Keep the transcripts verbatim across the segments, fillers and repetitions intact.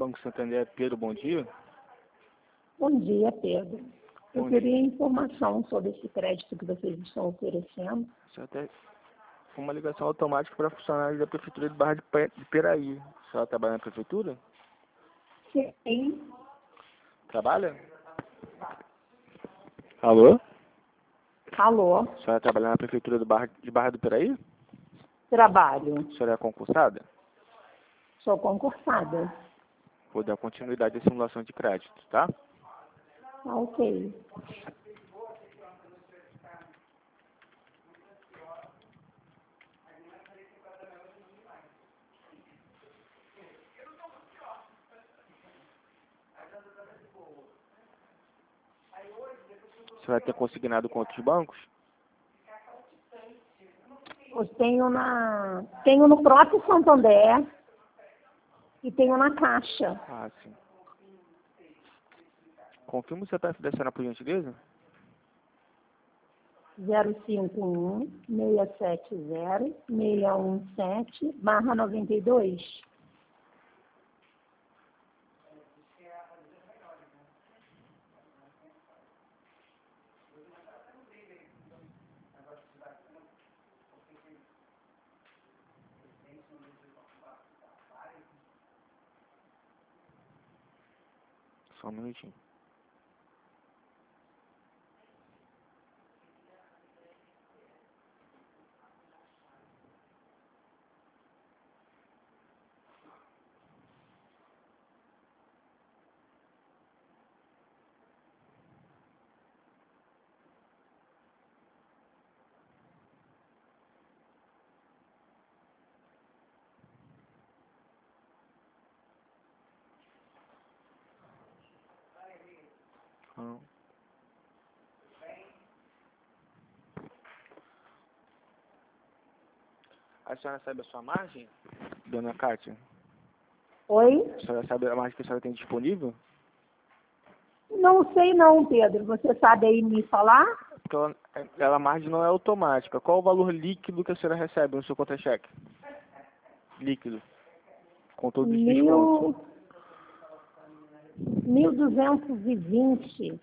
Banco Santander. Pedro, bom dia. Bom dia, Pedro. Eu Bom queria dia. informação sobre esse crédito que vocês estão oferecendo. Isso até foi uma ligação automática para funcionários da Prefeitura de Barra de Pe- de Peraí. A senhora trabalha na Prefeitura? Sim. Trabalha? Alô? Alô, A senhora trabalha na Prefeitura do Barra, de Barra do Peraí? trabalho. A senhora é concursada? Sou concursada. Vou dar continuidade à simulação de crédito, tá? Ah, ok. Você vai ter consignado com outros bancos? Eu tenho, na... tenho no próprio Santander e tenho na Caixa. Ah, sim. Confirma o C P F da senhora, por gentileza? zero cinco um, seis sete zero, seis um sete, barra noventa e dois. Só um minutinho. Ah. A senhora sabe a sua margem, dona Kátia? Oi? A senhora sabe a margem que a senhora tem disponível? Não sei não, Pedro. Você sabe aí me falar? Porque ela, ela, a margem não é automática. Qual o valor líquido que a senhora recebe no seu contra-cheque? Líquido. Com todos os descontos. Mil... Mil duzentos e vinte.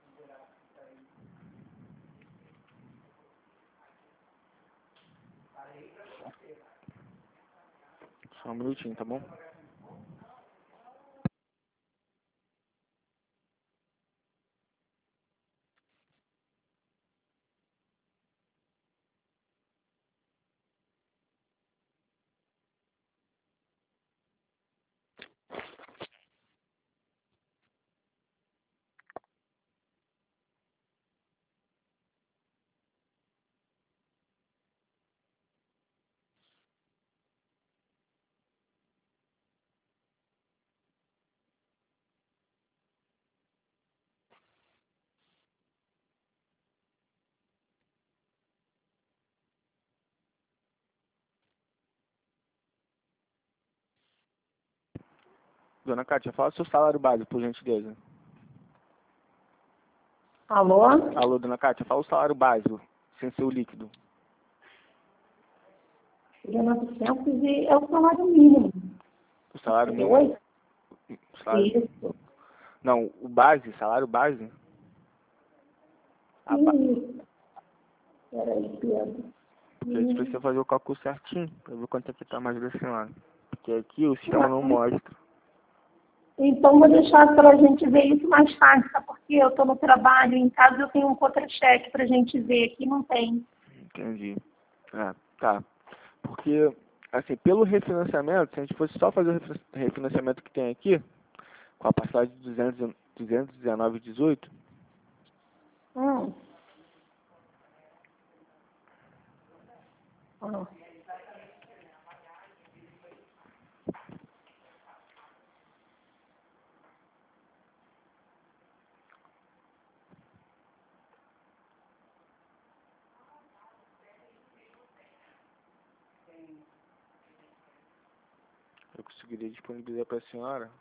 Só um minutinho, tá bom? Dona Kátia, fala o seu salário base, por gentileza. Alô? Alô, dona Kátia, fala o salário básico, sem ser o líquido. Seria novecentos e é o salário mínimo. O salário mínimo. Oi? o Salário, Isso. não, o base, salário base. A ba... Isso. Peraí, Pedro. Porque a gente precisa fazer o cálculo certinho, pra ver quanto é que tá mais da senhora. Porque aqui o sistema não mostra. Então, vou deixar para a gente ver isso mais tarde, tá? Porque eu estou no trabalho, em casa eu tenho um contra-cheque para a gente ver, aqui não tem. Entendi. Ah, tá. Porque, assim, pelo refinanciamento, se a gente fosse só fazer o refi- refinanciamento que tem aqui, com a parcela de duzentos, duzentos e dezenove vírgula dezoito, Hum. Ah. eu conseguiria disponibilizar para a senhora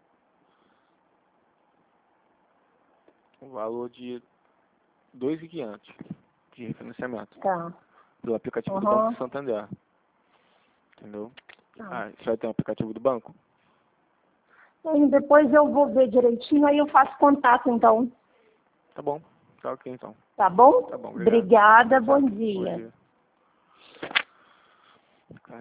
um valor de dois mil e quinhentos de refinanciamento, Tá. pelo aplicativo do Uhum. Banco Santander. Entendeu? Tá. Ah, você vai ter um aplicativo do banco? Então, depois eu vou ver direitinho, aí eu faço contato, então. Tá bom. Tá ok, então. Tá bom? Tá bom, obrigado. Obrigada, bom Bom dia. dia.